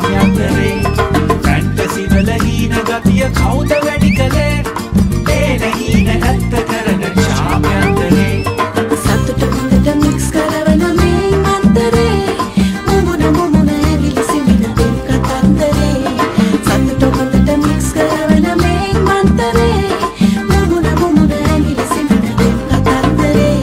ඡාමයන්තරේ fantasy වල හීන ගතිය කවුද වැඩි කලේ පේන හීන ඇත්ත කරන ඡාමයන්තරේ සතුට හොඳට මික්ස් කරවන මේ අතරේ මුමුණ මුමුණ ඇවිලි සිමින දෙක කතන්දරේ සතුට හොඳට මික්ස් කරවන මේ අතරේ මුමුණ මුමුණ ඇවිලි සිමින දෙක කතන්දරේ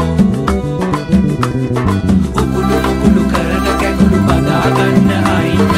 උකුළු කරන කැකුළු බදා ගන්න අයින්